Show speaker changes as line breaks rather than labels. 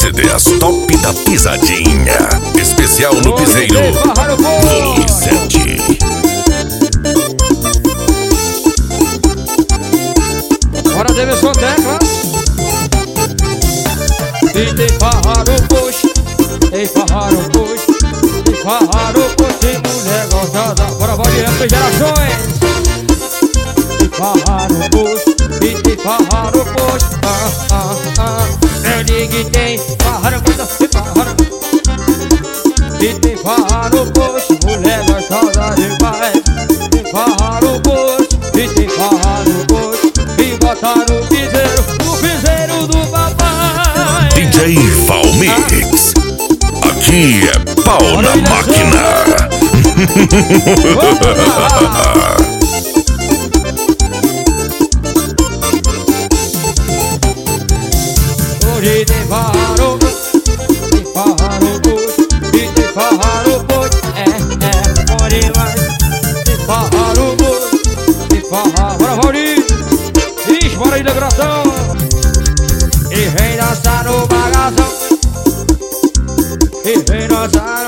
CD As Top da Pisadinha. Especial no piseiro, volume 7.
Bora, Davidson Tecla. E tem farra no posto, tem farra no posto, tem farra no posto, tem mulher gostosa. Bora, pode refrigerações. Tem farra no posto, e tem farra no posto. Eu digo que tem farra no posto, tem farra no posto. E tem farra no posto, mulher gostosa demais. Tem farra no posto, e tem farra no posto. E bota no piseiro do papai.
DJ Valmix. Aqui é pau na máquina.
Hoje tem farra no posto, tem farra no posto, e tem farra no posto. Pode mais. Tem farra no posto, tem farra. Bora, Valdir. Ixi, bora aí, decoração. E vem dançar no bagaço. E vem dançar